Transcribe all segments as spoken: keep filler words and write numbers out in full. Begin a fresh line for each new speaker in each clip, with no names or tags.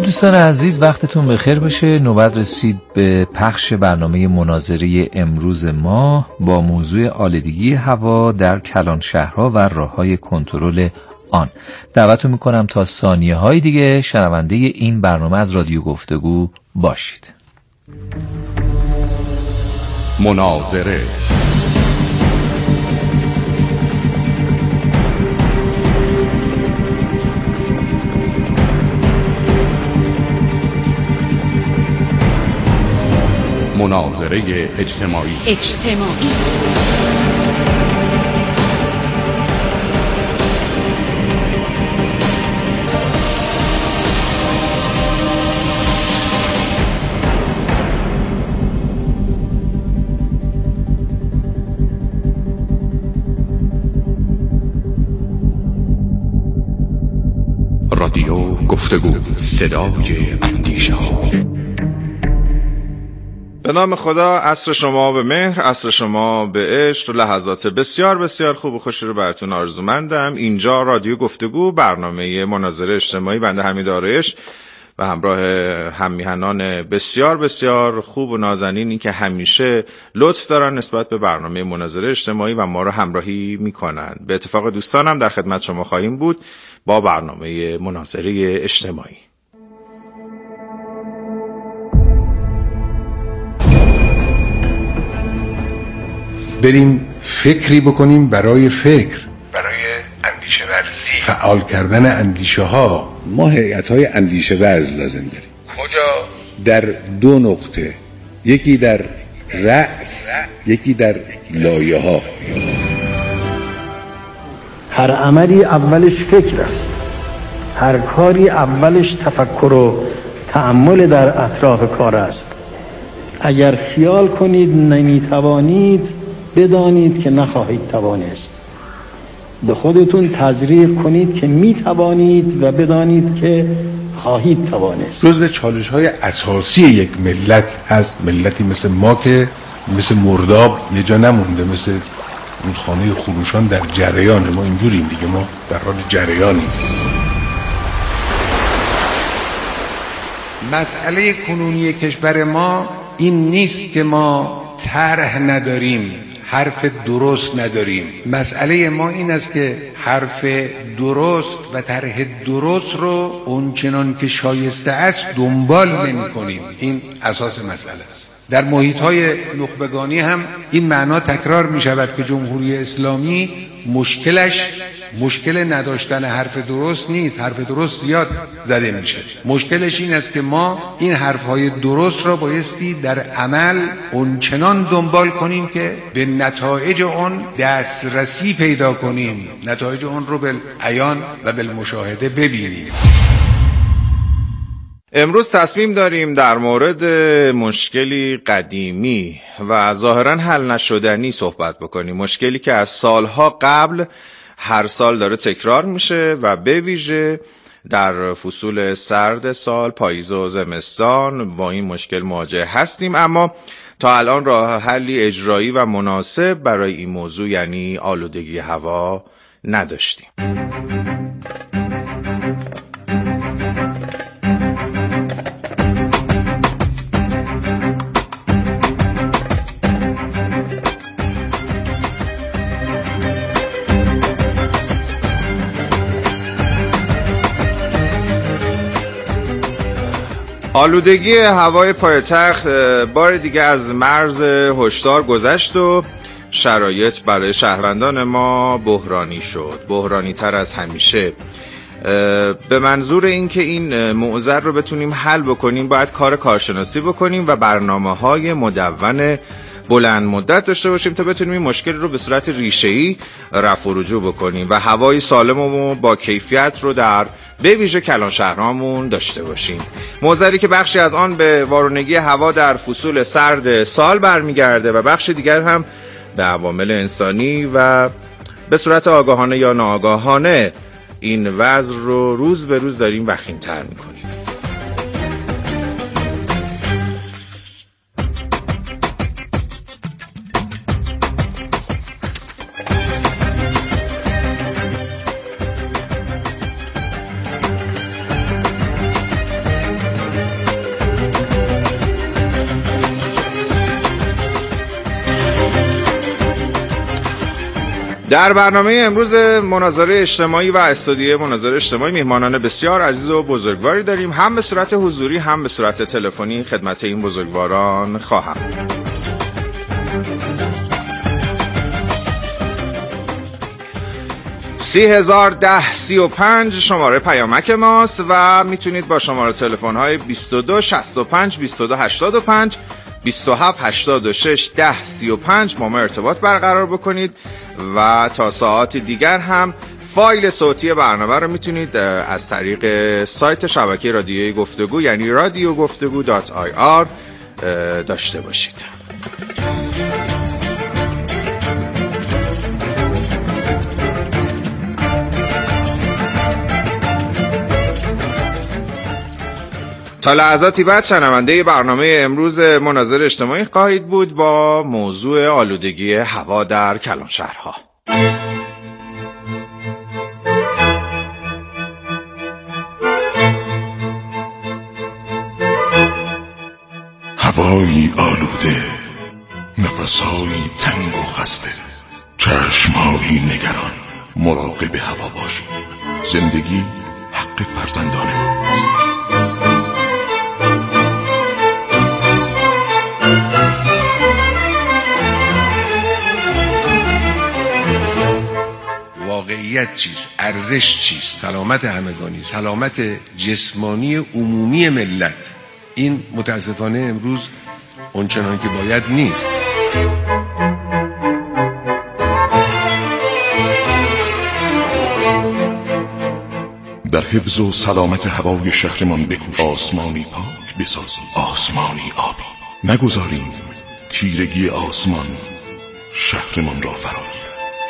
دوستان عزیز، وقتتون بخیر باشه. نوبت رسید به پخش برنامه مناظره امروز ما با موضوع آلودگی هوا در کلان شهرها و راه‌های کنترل آن. دعوتتون میکنم تا ثانیه های دیگه شنونده این برنامه از رادیو گفتگو باشید.
مناظره مناظره اجتماعی
اجتماعی
رادیو گفتگو، صدای اندیشه ها.
به نام خدا، عصر شما به مهر، عصر شما به عشق، لحظات بسیار بسیار خوب و خوشی رو براتون آرزومندم. اینجا رادیو گفتگو، برنامه مناظره اجتماعی. بنده حمید آرایش و همراه هممیهنان بسیار بسیار خوب و نازنینی که همیشه لطف دارن نسبت به برنامه مناظره اجتماعی و ما رو همراهی میکنن. به اتفاق دوستانم در خدمت شما خواهیم بود با برنامه مناظره اجتماعی.
بریم فکری بکنیم برای فکر، برای اندیشه ورزی، فعال کردن اندیشه ها.
ما هیئت های اندیشه ورز لازم داریم.
کجا؟
در دو نقطه، یکی در رأس، یکی در لایه ها.
هر عملی اولش فکر است، هر کاری اولش تفکر و تأمل در اطراف کار است. اگر خیال کنید نمیتوانید، بدانید که نخواهید توانست. به خودتون تزریق کنید که میتوانید و بدانید که خواهید توانست.
جزو چالش های اساسی یک ملت هست. ملتی مثل ما که مثل مرداب یه جا نمونده، مثل اون خانه خروشان در جریان. ما اینجوریم دیگه، ما در حال جریانیم. مسئله کنونی کشور ما این نیست که ما طرح نداریم، حرف درست نداریم. مسئله ما این است که حرف درست و طرح درست رو اونچنان که شایسته است دنبال نمی کنیم. این اساس مسئله است. در محیط‌های نخبگانی هم این معنا تکرار می شود که جمهوری اسلامی مشکلش مشکل نداشتن حرف درست نیست. حرف درست زیاد زده میشه. مشکلش این است که ما این حرفهای درست را بایستی در عمل اونچنان دنبال کنیم که به نتایج اون دسترسی پیدا کنیم، نتایج اون رو بالعیان و بالمشاهده ببینیم.
امروز تصمیم داریم در مورد مشکلی قدیمی و ظاهراً حل نشدنی صحبت بکنیم. مشکلی که از سالها قبل هر سال داره تکرار میشه و به ویژه در فصول سرد سال، پاییز و زمستان، با این مشکل مواجه هستیم. اما تا الان راه حلی اجرایی و مناسب برای این موضوع، یعنی آلودگی هوا، نداشتیم. آلودگی هوای پایتخت بار دیگه از مرز هشدار گذشت و شرایط برای شهروندان ما بحرانی شد، بحرانی تر از همیشه. به منظور اینکه این معضل رو بتونیم حل بکنیم، باید کار کارشناسی بکنیم و برنامه‌های مدون بلند مدت داشته باشیم تا بتونیم این مشکل رو به صورت ریشه‌ای رفع و رجوع بکنیم و هوای سالم و با کیفیت رو در به ویژه کلان شهرامون داشته باشیم. معضلی که بخشی از آن به وارونگی هوا در فصول سرد سال برمیگرده و بخش دیگر هم به عوامل انسانی و به صورت آگاهانه یا ناآگاهانه این وضع رو روز به روز داریم وخیم‌تر می‌کنیم. در برنامه امروز مناظره اجتماعی و استودیو مناظره اجتماعی میهمانان بسیار عزیز و بزرگواری داریم. هم به صورت حضوری هم به صورت تلفنی خدمت این بزرگواران خواهم. سی هزار ده سی و پنج شماره پیامک ماست و میتونید با شماره تلفن های بیست و دو شصت و پنج بیست و دو هشتاد و پنج بیست و هفت هشتاد و شش ده سی و پنج با ما ارتباط برقرار بکنید و تا ساعات دیگر هم فایل صوتی برنامه رو میتونید از طریق سایت شبکه رادیویی گفتگو یعنی رادیو گفتگو دات آی آر داشته باشید. تا لحظاتی بعد شنونده برنامه امروز مناظره اجتماعی خواهید بود با موضوع آلودگی هوا در کلانشهرها.
هوایی آلوده، نفسهایی تنگ و خسته، چشمهایی نگران. مراقب هوا باشید. زندگی حق فرزندان ماست.
واقعیت چیست؟ ارزش چیست؟ سلامت همگانی، سلامت جسمانی عمومی ملت. این متاسفانه امروز اونچنان که باید نیست.
در حفظ و سلامت هوای شهرمان بکوش. آسمانی پاک بسازیم، آسمانی آبی. نگذاریم تیرگی آسمان شهرمان را فرا گیرد.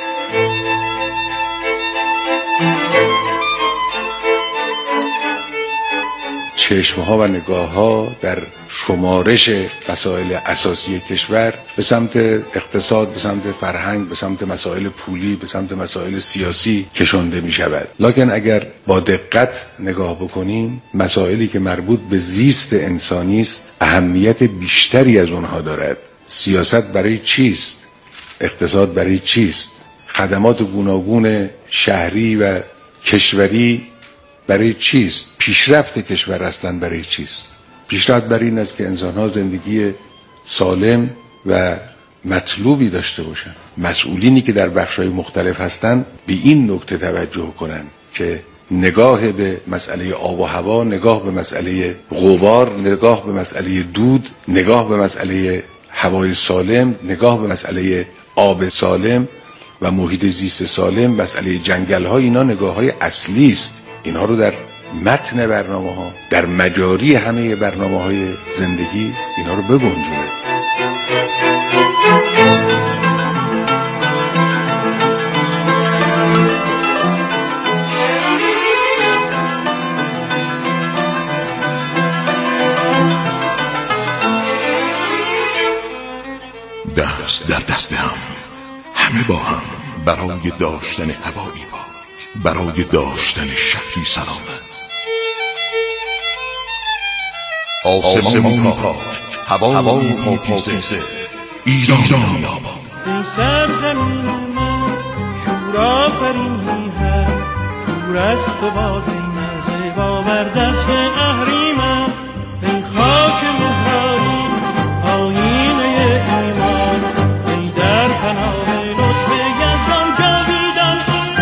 چشمها و نگاهها در شمارش مسائل اساسی کشور به سمت اقتصاد، به سمت فرهنگ، به سمت مسائل پولی، به سمت مسائل سیاسی کشانده می شود. لکن اگر با دقت نگاه بکنیم، مسائلی که مربوط به زیست انسانی است اهمیت بیشتری از اونها دارد. سیاست برای چیست؟ اقتصاد برای چیست؟ خدمات گوناگون شهری و کشوری برای چیست؟ پیشرفت کشور اصلا برای چیست؟ پیشرفت برای این است که انسان‌ها زندگی سالم و مطلوبی داشته باشند. مسئولینی که در بخش‌های مختلف هستند به این نکته توجه کنند که نگاه به مسئله آب و هوا، نگاه به مسئله غبار، نگاه به مسئله دود، نگاه به مسئله هوای سالم، نگاه به مسئله آب سالم و محیط زیست سالم، مسئله جنگل‌ها، اینا نگاه‌های اصلی است. اینها رو در متن برنامه ها، در مجاری همه برنامه های زندگی اینها رو بگنجونه.
دست در دست هم، همه با هم برای داشتن هوایی پاک، برای داشتن شهری سلامت. آسمانی پاک، هوایی پاکیزه، ایران آباد.
این سرزمین ما شور آفرینی هست، دور است و باد این زیبا بر دست اهریمن. ای خاک مهاری آیینه ایمان، ای در پناه لطف یزدان جاویدان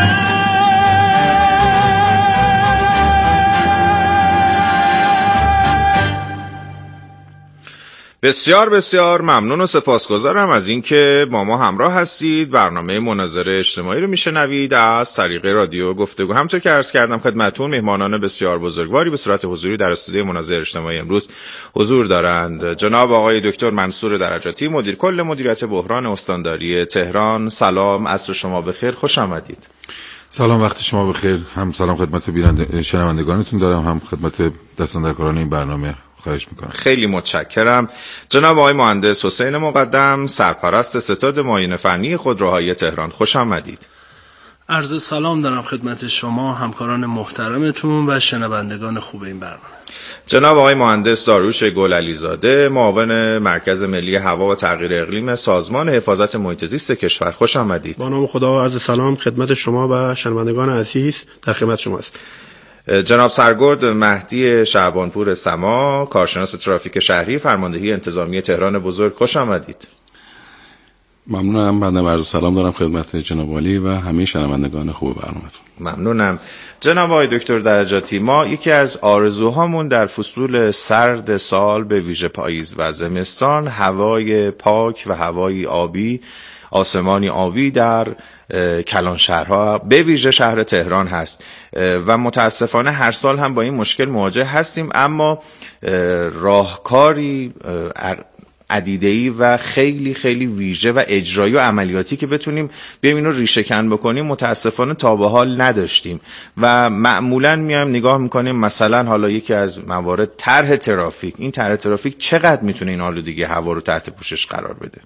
بسیار بسیار ممنون و سپاسگزارم از اینکه با ما همراه هستید. برنامه مناظره اجتماعی رو میشنوید از طریق رادیو گفتگو. همونطور که عرض کردم خدمتتون مهمانان بسیار بزرگواری به صورت حضوری در استودیو مناظره اجتماعی امروز حضور دارند. جناب آقای دکتر منصور درجاتی، مدیر کل مدیریت بحران استانداری تهران. سلام، عصر شما بخیر، خوش آمدید.
سلام، وقت شما بخیر. هم سلام خدمت بیننده شنوندگانتون دارم، هم خدمت دستاندرکاران این برنامه. خواهش میکنم.
خیلی متشکرم. جناب آقای مهندس حسین مقدم، سرپرست ستاد معاینه فنی خودروهای تهران، خوش آمدید.
عرض سلام دارم خدمت شما همکاران محترمتون و شنوندگان خوب این برنامه.
جناب آقای مهندس داریوش گلعلیزاده، معاون مرکز ملی هوا و تغییر اقلیم سازمان حفاظت محیط زیست کشور، خوش آمدید.
با نام خدا و عرض سلام خدمت شما و شنوندگان عزیز، در خدمت شما است.
جناب سرگرد مهدی شعبانپور سما، کارشناس ترافیک شهری، فرماندهی انتظامی تهران بزرگ، خوش آمدید.
ممنونم. بنده عرض سلام دارم خدمت جناب عالی و همه شنوندگان خوب برنامه‌تون.
ممنونم. جناب آقای دکتر درجاتی، ما یکی از آرزوهامون در فصول سرد سال به ویژه پاییز و زمستان هوای پاک و هوای آبی، آسمانی آبی در کلان شهرها به ویژه شهر تهران هست و متاسفانه هر سال هم با این مشکل مواجه هستیم، اما راهکاری عدیده‌ای و خیلی خیلی ویژه و اجرایی و عملیاتی که بتونیم بیایم اینو ریشه کن بکنیم متاسفانه تا به حال نداشتیم و معمولا میایم نگاه میکنیم مثلا حالا یکی از موارد طرح ترافیک. این طرح ترافیک چقدر میتونه این آلودگی هوا رو تحت پوشش قرار بده؟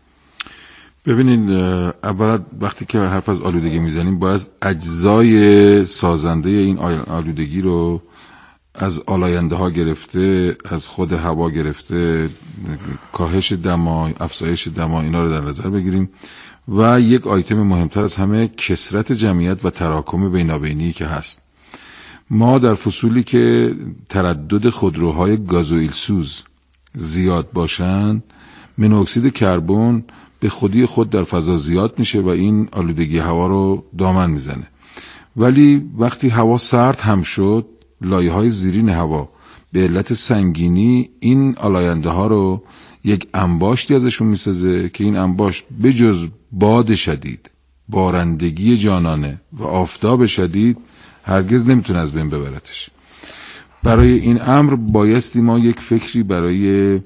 ببینید، اولا وقتی که حرف از آلودگی میزنیم باید اجزای سازنده این آلودگی رو از آلاینده ها گرفته، از خود هوا گرفته، کاهش دما، افزایش دما، اینا رو در نظر بگیریم و یک آیتم مهمتر از همه کثرت جمعیت و تراکم بینابینی که هست. ما در فصولی که تردد خودروهای گازوئیل سوز زیاد باشن، مونوکسید کربن به خودی خود در فضا زیاد میشه و این آلودگی هوا رو دامن میزنه. ولی وقتی هوا سرد هم شد، لایه‌های زیرین هوا به علت سنگینی این آلاینده ها رو یک انباشتی ازشون میسازه که این انباشت به جز باد شدید، بارندگی جانانه و آفتاب شدید هرگز نمیتونه از بین ببرتش. برای این امر بایستی ما یک فکری برای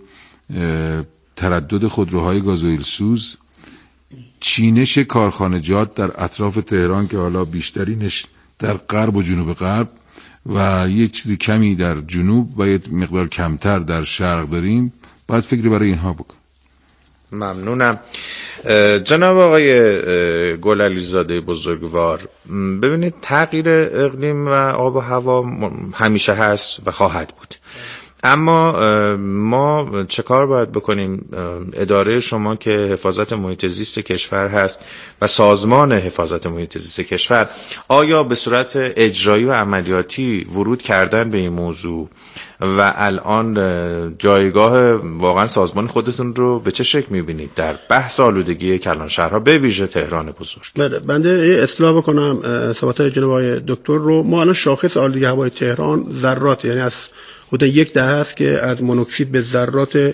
تردد خودروهای گازوئیل سوز، چینش کارخانجات در اطراف تهران که حالا بیشترینش در غرب و جنوب غرب و یه چیزی کمی در جنوب و یه مقدار کمتر در شرق داریم، باید فکری برای اینها بکن.
ممنونم. جناب آقای گلعلیزاده بزرگوار، ببینید تغییر اقلیم و آب و هوا همیشه هست و خواهد بود، اما ما چه کار باید بکنیم؟ اداره شما که حفاظت محیط زیست کشور هست و سازمان حفاظت محیط زیست کشور، آیا به صورت اجرایی و عملیاتی ورود کردن به این موضوع و الان جایگاه واقعا سازمان خودتون رو به چه شکل میبینید در بحث آلودگی کلان شهرها به ویژه تهران بزرگ؟
بله، بنده یه اصلاح بکنم صحبت جناب آقای دکتر رو. ما الان شاخص آلودگی هوای تهران ذرات، یعنی از حدود یک دهه است که از مونوکسید به ذرات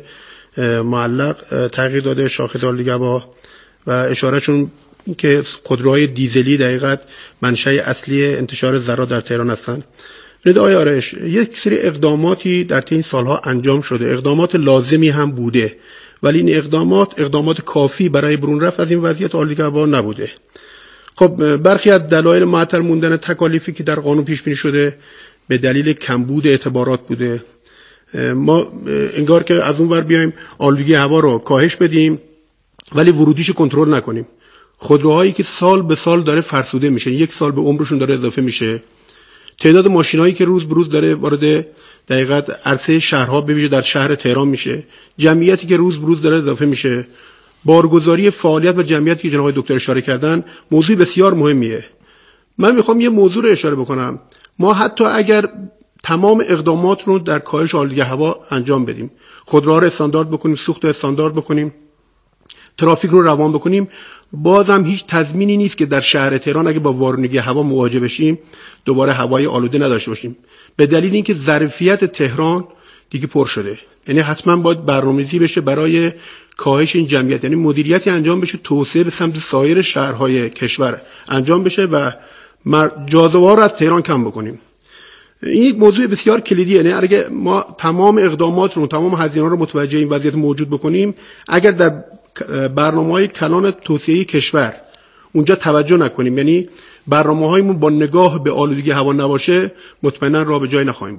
معلق تغییر داده شاخص آلودگی هوا و اشارهشون که خودروهای دیزلی دقیقاً منشأ اصلی انتشار ذرات در تهران هستند. ببینید آقای آرش، یک سری اقداماتی در طی این سالها انجام شده، اقدامات لازمی هم بوده، ولی این اقدامات اقدامات کافی برای برون رفت از این وضعیت آلودگی هوا نبوده. خب برخی از دلایل معطل موندن تکالیفی که در قانون پیش بینی شده به دلیل کمبود اعتبارات بوده. ما انگار که از اون ور بیایم آلودگی هوا رو کاهش بدیم ولی ورودیش کنترل نکنیم. خودروهایی که سال به سال داره فرسوده میشه، یک سال به عمرشون داره اضافه میشه، تعداد ماشینایی که روز به روز داره وارد دقیقاً عرصه شهرها به ویژه در شهر تهران میشه، جمعیتی که روز به روز داره اضافه میشه، بارگذاری فعالیت و جمعیتی که جناب دکتر اشاره کردن موضوع بسیار مهمیه. من میخوام یه موضوع رو اشاره بکنم. ما حتی اگر تمام اقدامات رو در کاهش آلودگی هوا انجام بدیم، خودروها رو استاندارد بکنیم، سوخت رو استاندارد بکنیم، ترافیک رو روان بکنیم، بازم هیچ تضمینی نیست که در شهر تهران اگه با وارونگی هوا مواجه بشیم دوباره هوای آلوده نداشته باشیم، به دلیل اینکه ظرفیت تهران دیگه پر شده. یعنی حتما باید برنامه‌ریزی بشه برای کاهش این جمعیت، یعنی مدیریتی انجام بشه، توسعه به سمت سایر شهرهای کشور انجام بشه و جاذبه ها رو از تهران کم بکنیم. این یک موضوع بسیار کلیدیه. یعنی اگه ما تمام اقدامات رو، تمام هزینه‌ها رو متوجه این وضعیت موجود بکنیم، اگر در برنامه‌های کلان توسعه کشور اونجا توجه نکنیم، یعنی برنامه‌هایمون با نگاه به آلودگی هوا نباشه، مطمئنا راه به جای نخواهیم برد.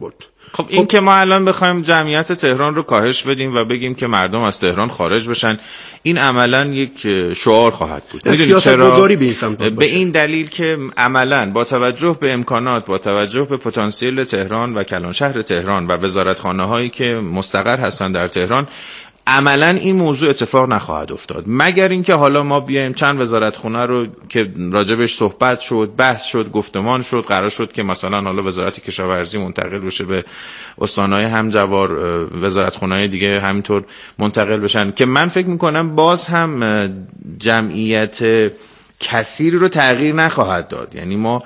خب این خب که ما الان بخوایم جمعیت تهران رو کاهش بدیم و بگیم که مردم از تهران خارج بشن، این عملا یک شعار خواهد بود. میدونید چرا؟ به این, به این دلیل که عملا با توجه به امکانات، با توجه به پتانسیل تهران و کلان شهر تهران و وزارتخانه هایی که مستقر هستن در تهران، عملا این موضوع اتفاق نخواهد افتاد، مگر اینکه حالا ما بیایم چند وزارتخونه رو که راجبش صحبت شد، بحث شد، گفتمان شد، قرار شد که مثلا حالا وزارت کشاورزی منتقل بشه به استانهای همجوار، وزارتخونه‌های دیگه همینطور منتقل بشن، که من فکر میکنم باز هم جمعیت کثیری رو تغییر نخواهد داد. یعنی ما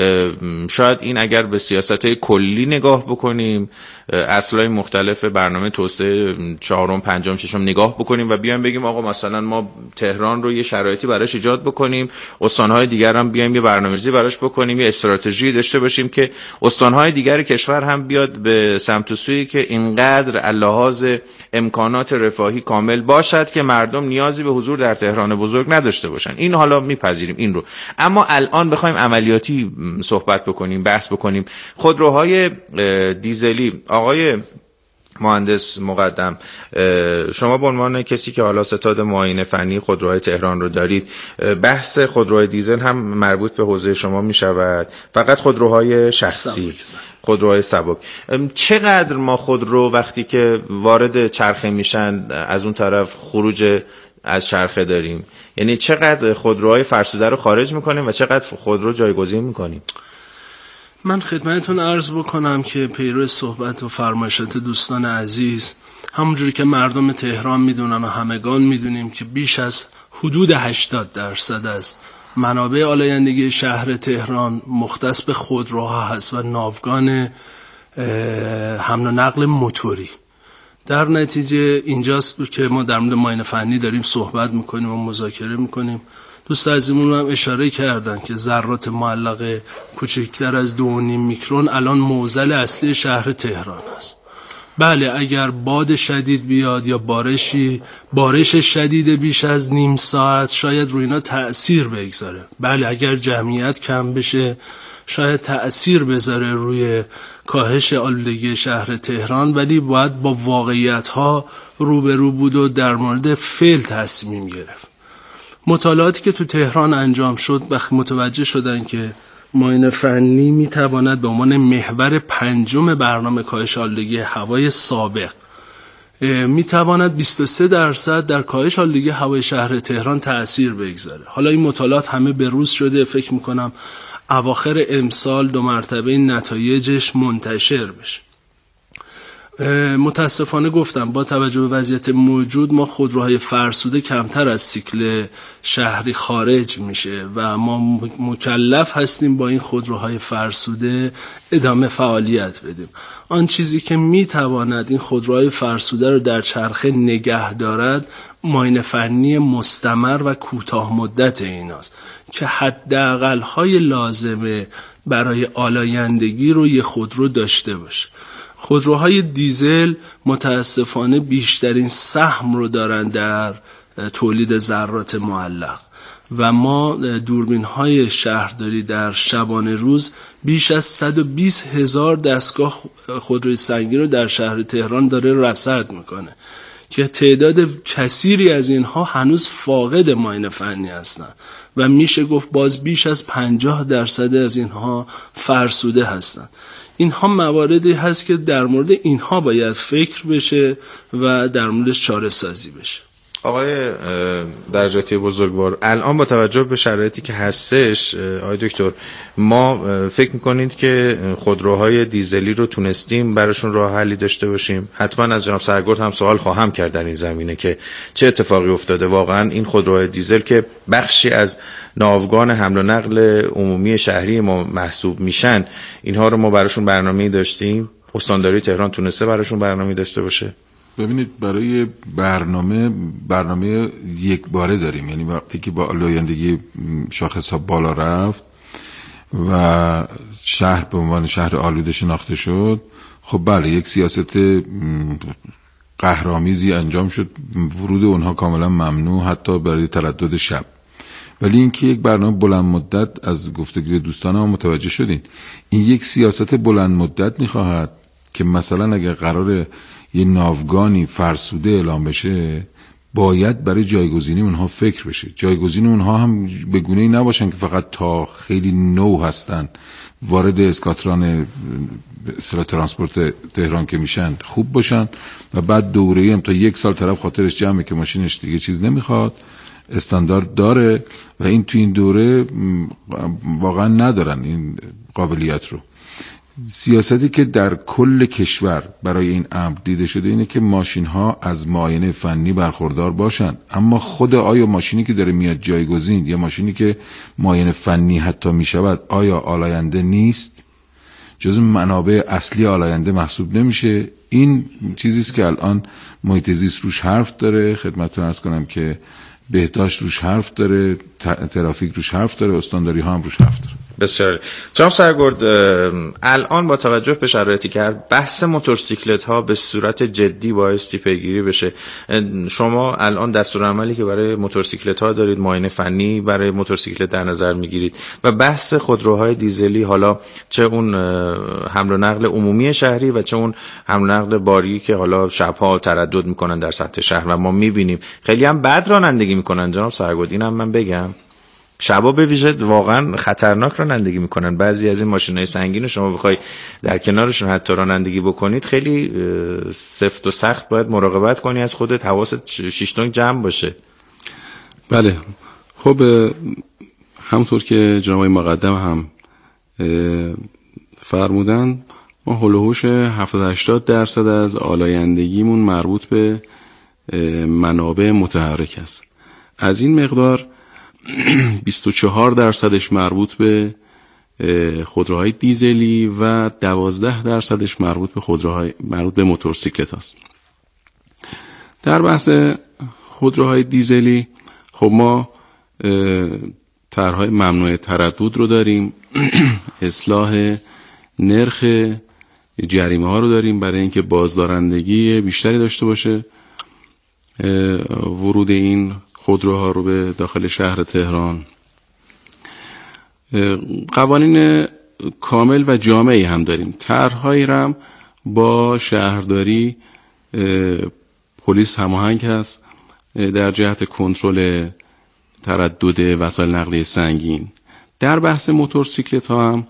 شاید این اگر به سیاست‌های کلی نگاه بکنیم، اصلای مختلف برنامه توسعه چهارم، پنجم، ششم نگاه بکنیم و بیایم بگیم آقا مثلا ما تهران رو یه شرایطی براش ایجاد بکنیم، استان‌های دیگر هم بیایم یه برنامه‌ریزی براش بکنیم، یه استراتژی داشته باشیم که استان‌های دیگر کشور هم بیاد به سمت و سویی که اینقدر لحاظ امکانات رفاهی کامل باشد که مردم نیازی به حضور در تهران بزرگ نداشته باشن. این حالا میپذیریم این رو، اما الان بخوایم عملیاتی صحبت بکنیم، بحث بکنیم، خودروهای دیزلی، آقای مهندس مقدم، شما به عنوان کسی که حالا ستاد معاینه فنی خودروهای تهران رو دارید، بحث خودروهای دیزل هم مربوط به حوزه شما می شود، فقط خودروهای شخصی، خودروهای سبک. چقدر ما خودرو وقتی که وارد چرخه میشن از اون طرف خروج از چرخه داریم؟ یعنی چقدر خودروهای فرسوده رو خارج میکنیم و چقدر خودرو جایگزین میکنیم؟
من خدمتتون عرض بکنم که پیرو صحبت و فرمایشات دوستان عزیز، همونجوری که مردم تهران میدونن و همگان میدونیم که بیش از حدود هشتاد درصد از منابع آلایندگی شهر تهران مختص به خودروها هست و ناوگان حمل و نقل موتوری. در نتیجه اینجاست که ما در مورد معاینه فنی داریم صحبت میکنیم و مذاکره میکنیم. دوست عزیزمون هم اشاره کردن که ذرات معلقه کوچکتر از دو و نیم میکرون الان معضل اصلی شهر تهران است. بله اگر باد شدید بیاد یا بارشی بارش شدید بیش از نیم ساعت شاید روی اینا تأثیر بگذاره. بله اگر جمعیت کم بشه شاید تأثیر بذاره روی کاهش آلودگی شهر تهران، ولی باید با واقعیت‌ها روبرو بود و در مورد فعل تصمیم گرفت. مطالعاتی که تو تهران انجام شد وقتی متوجه شدن که معاینه فنی میتواند به عنوان محور پنجم برنامه کاهش آلودگی هوای سابق میتواند بیست و سه درصد در کاهش آلودگی هوای شهر تهران تأثیر بگذاره. حالا این مطالعات همه به روز شده، فکر میکنم اواخر امسال دو مرتبه نتایجش منتشر بشه. متاسفانه گفتم با توجه به وضعیت موجود ما خودروهای فرسوده کمتر از سیکل شهری خارج میشه و ما مکلف هستیم با این خودروهای فرسوده ادامه فعالیت بدیم. آن چیزی که میتواند این خودروهای فرسوده رو در چرخه نگه دارد معاینه فنی مستمر و کوتاه مدت ایناست که حداقل های لازمه برای آلایندگی رو یه خودرو داشته باشه. خودروهای دیزل متاسفانه بیشترین سهم رو دارن در تولید ذرات معلق و ما دوربین های شهرداری در شبانه روز بیش از صد و بیست هزار دستگاه خودروی سنگین رو در شهر تهران داره رصد میکنه که تعداد کثیری از اینها هنوز فاقد معاینه فنی هستن و میشه گفت باز بیش از پنجاه درصد از اینها فرسوده هستن. اینها مواردی هست که در مورد اینها باید فکر بشه و در موردش چاره سازی بشه.
آقای درجاتی بزرگوار، الان با توجه به شرایطی که هستش آقای دکتر، ما فکر میکنید که خودروهای دیزلی رو تونستیم براشون راه حلی داشته باشیم؟ حتما از جناب سرگرد هم سوال خواهم کرد در این زمینه که چه اتفاقی افتاده. واقعا این خودروهای دیزل که بخشی از ناوگان حمل و نقل عمومی شهری ما محسوب میشن، اینها رو ما براشون برنامه‌ای داشتیم؟ استانداری تهران تونسته براشون برنامه‌ای داشته باشه؟
ببینید برای برنامه برنامه یک باره داریم، یعنی وقتی که با آلایندگی شاخص ها بالا رفت و شهر به عنوان شهر آلوده شناخته شد، خب بله یک سیاست قهرآمیزی انجام شد، ورود اونها کاملا ممنوع حتی برای تردد شب. ولی اینکه یک برنامه بلند مدت، از گفتگوی دوستان ما متوجه شدین، این یک سیاست بلند مدت میخواهد که مثلا اگر قرار یه ناوگانی فرسوده اعلام بشه باید برای جایگزینی اونها فکر بشه. جایگزین اونها هم به گونه‌ای نباشن که فقط تا خیلی نو هستن وارد اسکاتران اصطلاح ترانسپورت تهران که میشن خوب باشن و بعد دوره‌ای هم تا یک سال طرف خاطرش جمعه که ماشینش دیگه چیز نمیخواد، استاندارد داره و این تو این دوره واقعا ندارن این قابلیت رو. سیاستی که در کل کشور برای این امر دیده شده اینه که ماشین ها از معاینه فنی برخوردار باشن، اما خود آیا ماشینی که داره میاد جایگزین یا ماشینی که معاینه فنی حتی میشود آیا آلاینده نیست، جزو منابع اصلی آلاینده محسوب نمیشه. این چیزی است که الان محیط زیست روش حرف داره، خدمتتون عرض کنم که بهداشت روش حرف داره، ترافیک روش حرف داره، استانداری ها هم روش حرف داره.
بسیار. جناب سرگرد، الان با توجه به شرایطی که بحث موتورسیکلت ها به صورت جدی بایستی پیگیری بشه، شما الان دستورالعملی که برای موتورسیکلت ها دارید، معاینه فنی برای موتورسیکلت در نظر میگیرید و بحث خودروهای دیزلی، حالا چه اون حمل و نقل عمومی شهری و چه اون حمل و نقل باری که حالا شبها تردد میکنن در سطح شهر و ما میبینیم خیلی هم بد رانندگی میکنن. جناب سرگرد، اینم من بگم شبا به ویژه واقعا خطرناک رانندگی میکنن. بعضی از این ماشینای سنگین شما بخوای در کنارشون حتی رانندگی بکنید خیلی سفت و سخت باید مراقبت کنی از خودت، حواست شش تونگ جمع باشه.
بله، خب همونطور که جناب مقدم هم فرمودن، ما هول و هوش هفتاد هشتاد درصد از آلایندگیمون مربوط به منابع متحرک است. از این مقدار بیست و چهار درصدش مربوط به خودروهای دیزلی و دوازده درصدش مربوط به خودروهای مربوط به موتورسیکلت است. در بحث خودروهای دیزلی خب ما طرح‌های ممنوع تردد رو داریم، اصلاح نرخ جریمه ها رو داریم برای اینکه بازدارندگی بیشتری داشته باشه ورود این خودروها رو به داخل شهر تهران. قوانین کامل و جامعی هم داریم. طرح‌هایی هم با شهرداری پلیس هماهنگ هست در جهت کنترل تردد وسایل نقلیه سنگین. در بحث موتورسیکلت ها هم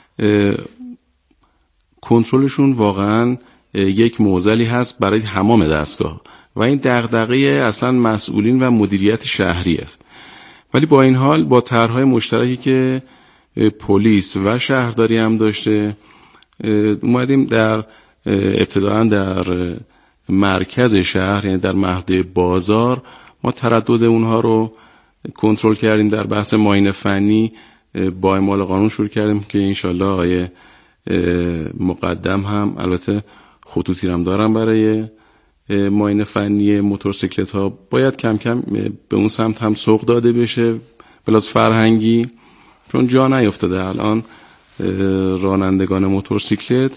کنترلشون واقعا یک معضلی هست برای تمام دستگاه و این دغدغه اصلا مسئولین و مدیریت شهری است. ولی با این حال با طرح‌های مشترکی که پلیس و شهرداری هم داشته، اومدیم در ابتداعا در مرکز شهر، یعنی در محدوده بازار، ما تردد اونها رو کنترل کردیم. در بحث معاینه فنی با اعمال قانون شروع کردیم که انشالله آیه مقدم هم البته خطوطی هم دارم برای معاینه فنی موتورسیکلت ها، باید کم کم به اون سمت هم سوق داده بشه بلاز فرهنگی، چون جا نیفتاده الان رانندگان موتورسیکلت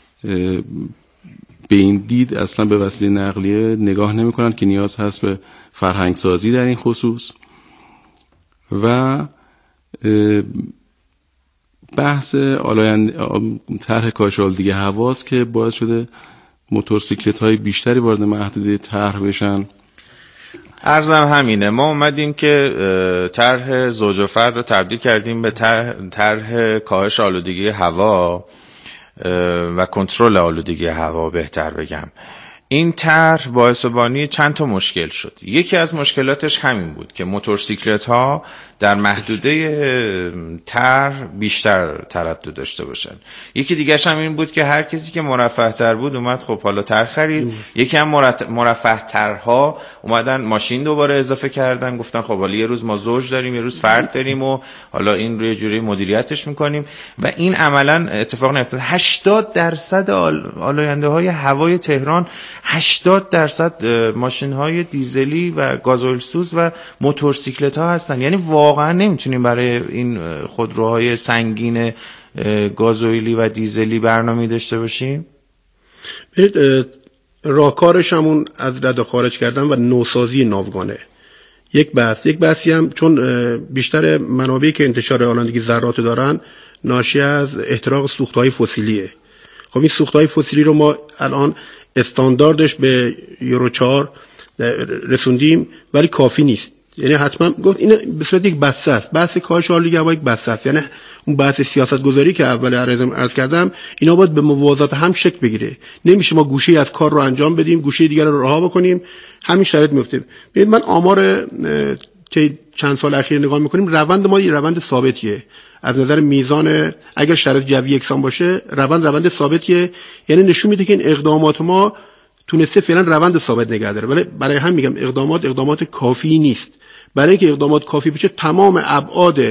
به این دید اصلا به وسیله نقلیه نگاه نمی کنند که نیاز هست به فرهنگ سازی در این خصوص. و بحث آلاینده طرح کاهش آلودگی هواست که باعث شده موتورسیکلت های بیشتری وارد محدوده طرح بشن.
عرضم همینه، ما اومدیم که طرح زوج و فرد رو تبدیل کردیم به طرح کاهش آلودگی هوا و کنترل آلودگی هوا، بهتر بگم. این طرح باعث بانی چند تا مشکل شد. یکی از مشکلاتش همین بود که موتورسیکلت ها در محدوده طرح بیشتر تردد داشته باشن. یکی دیگه‌ش هم این بود که هر کسی که مرفه تر بود اومد خب حالا طرح خرید. یکی هم مرفه ترها اومدن ماشین دوباره اضافه کردن، گفتن خب حالا یه روز ما زوج داریم یه روز فرد داریم و حالا این روی جوری مدیریتش میکنیم و این عملا اتفاق نیفتاد. هشتاد درصد آلاینده های هوای تهران، هشتاد درصد ماشین های دیزلی و گازوئیل سوز و موتورسیکلت ها هستن. یعنی واقعا نمیتونیم برای این خودروهای سنگین گازوئیلی و دیزلی برنامه داشته باشیم.
ببینید راهکارش همون از رد خارج کردن و نوسازی ناوگانه یک بحث. یک بحثی هم چون بیشتر منابعی که انتشار آلودگی ذرات دارن ناشی از احتراق سوختهای فسیلیه. خب این سوختهای فسیلی رو ما الان استانداردش به یورو چهار رسوندیم ولی کافی نیست. یعنی حتما گفت این به صورت یک بسته است. بحث کاهش آلودگی هوا یک بسته است. یعنی اون بحث سیاست گذاری که اول عرض کردم اینا باید به موازات هم شکل بگیره. نمیشه ما گوشه از کار رو انجام بدیم گوشه دیگر رو رها بکنیم، همین شرایط میفته. ببین من آمار چند سال اخیر نگاه میکنیم، روند ما یه روند ثابتیه از نظر میزان، اگر شرایط جوی یکسان باشه روند روند ثابتیه. یعنی نشون میده که این اقدامات ما تونسته فعلا روند ثابت نگه داره. ولی برای هم میگم اقدامات اقدامات کافی نیست. برای اینکه اقدامات کافی بشه تمام ابعاد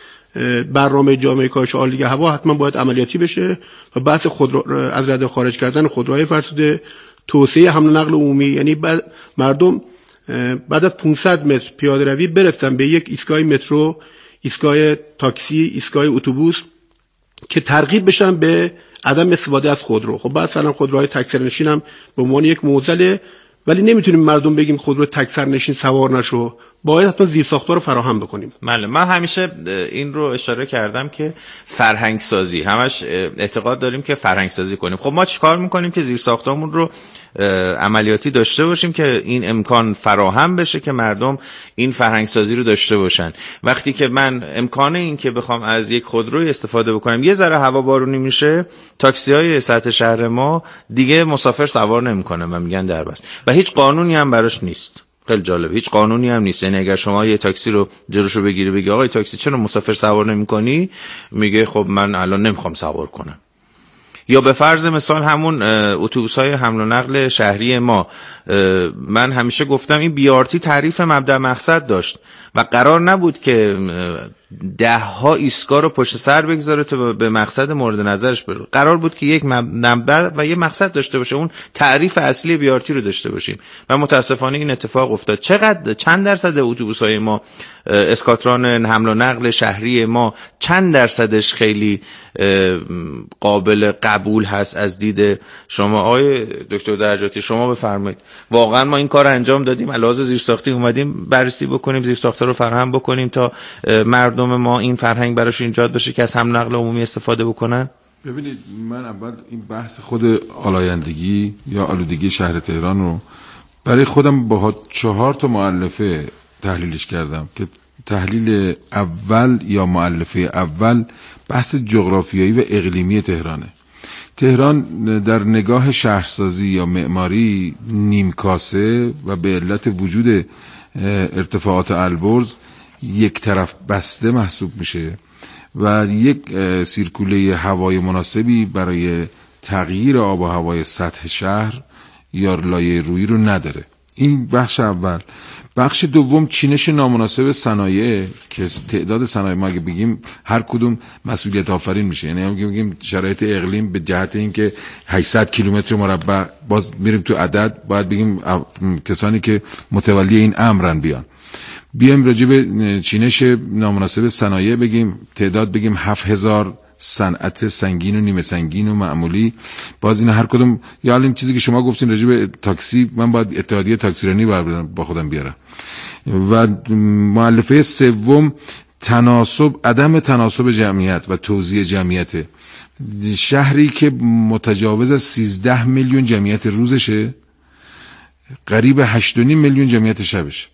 برنامه جامعه کاهش آلودگی هوا حتما باید عملیاتی بشه و بحث خود از رده خارج کردن خودروهای فرسوده، توسعه حمل و نقل عمومی، یعنی مردم بعد از پانصد متر پیاده روی برسن به یک ایستگاه مترو، ایستگاه تاکسی، ایستگاه اتوبوس که ترغیب بشن به عدم استفاده از خودرو. خب بعد مثلا خودروهای تکثرنشین هم به عنوان یک معضله، ولی نمیتونیم مردم بگیم خودرو تکثرنشین سوار نشو، باید حتما زیرساخت‌ها رو فراهم بکنیم.
بله، من همیشه این رو اشاره کردم که فرهنگ سازی، همش اعتقاد داریم که فرهنگ سازی کنیم. خب ما چیکار میکنیم که زیرساختامون رو عملیاتی داشته باشیم که این امکان فراهم بشه که مردم این فرهنگ سازی رو داشته باشن. وقتی که من امکان این که بخوام از یک خودروی استفاده بکنم یه ذره هوا بارونی میشه، تاکسی های سطح شهر ما دیگه مسافر سوار نمیکنه و میگن دربست و هیچ قانونی هم براش نیست. خیلی جالب، هیچ قانونی هم نیست. یعنی اگر شما یه تاکسی رو جلوشو بگیری بگی آقای تاکسی چرا مسافر سوار نمی‌کنی، میگه خب من الان نمیخوام سوار کنم. یا به فرض مثال همون اتوبوس‌های حمل و نقل شهری ما، من همیشه گفتم این بی آر تی تعریف مبدأ مقصد داشت و قرار نبود که ده ها ایستگاه رو پشت سر بگذاره تا به مقصد مورد نظرش بره. قرار بود که یک منبع و یک مقصد داشته باشه، اون تعریف اصلی بی آر تی رو داشته باشیم و متاسفانه این اتفاق افتاد. چقدر چند درصد اتوبوس‌های ما، اسکاتران حمل و نقل شهری ما چند درصدش خیلی قابل قبول هست از دید شما؟ آقای دکتر درجاتی شما بفرمایید. واقعا ما این کار انجام دادیم، علاوه زیرساختی اومدیم بررسی بکنیم، زیرساخت رو فراهم بکنیم تا مردم ما این فرهنگ براش ایجاد بشه که از حمل نقل عمومی استفاده بکنن؟
ببینید من اول این بحث خود آلایندگی یا آلودگی شهر تهران رو برای خودم با چهار تا مؤلفه تحلیلش کردم که تحلیل اول یا مؤلفه اول بحث جغرافیایی و اقلیمی تهرانه. تهران در نگاه شهرسازی یا معماری نیمکاسه و به علت وجود ارتفاعات البرز یک طرف بسته محسوب میشه و یک سیرکوله هوای مناسبی برای تغییر آب و هوای سطح شهر یا لایه رویی رو نداره. این بخش اول. بخش دوم چینش نامناسب صنایع که تعداد صنایع ما اگه بگیم هر کدوم مسئولیت آفرین میشه، یعنی اگه بگیم شرایط اقلیم به جهت اینکه هشتصد کیلومتر مربع، باز میریم تو عدد باید بگیم کسانی که متولی این امرن بیان. بیایم راجع به چینش نامناسب صنایع بگیم، تعداد بگیم هفت هزار صنعت سنگین و نیمه سنگین و معمولی. باز این هر کدوم، یا این چیزی که شما گفتین راجع به تاکسی، من باید اتحادیه تاکسیرانی با خودم بیارم. و مؤلفه سوم تناسب، عدم تناسب جمعیت و توزیع جمعیت. شهری که متجاوز از سیزده میلیون جمعیت روزشه، قریب هشت و نیم میلیون جمعیت شبشه.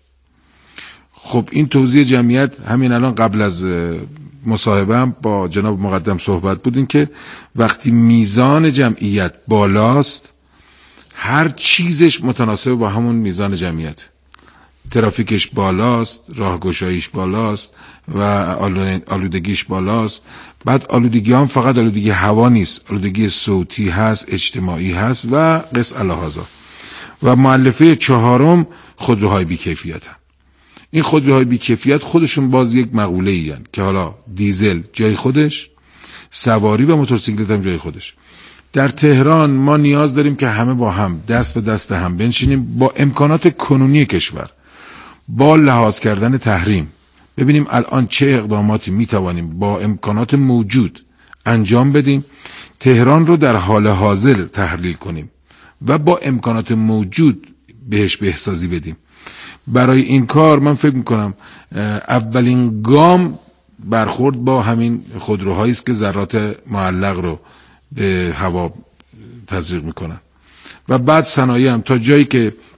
خب این توزیع جمعیت، همین الان قبل از مصاحبه هم با جناب مقدم صحبت بودین که وقتی میزان جمعیت بالاست هر چیزش متناسب با همون میزان جمعیت، ترافیکش بالاست، راهگشاییش بالاست و آلودگیش بالاست. بعد آلودگی هم فقط آلودگی هوا نیست، آلودگی صوتی هست، اجتماعی هست و قس الهذا. و مؤلفه چهارم خودروهای بی‌کیفیت هم. این خودروهای بی‌کیفیت خودشون باز یک مقوله ای هن که حالا دیزل جای خودش، سواری و موتورسیکلت هم جای خودش. در تهران ما نیاز داریم که همه با هم دست به دست هم بنشینیم با امکانات کنونی کشور، با لحاظ کردن تحریم، ببینیم الان چه اقداماتی میتوانیم با امکانات موجود انجام بدیم، تهران رو در حال حاضر تحلیل کنیم و با امکانات موجود بهش بهسازی بدیم. برای این کار من فکر میکنم اولین گام برخورد با همین خودروهایی است که ذرات معلق رو به هوا تزریق میکنن و بعد صنایع هم تا جایی که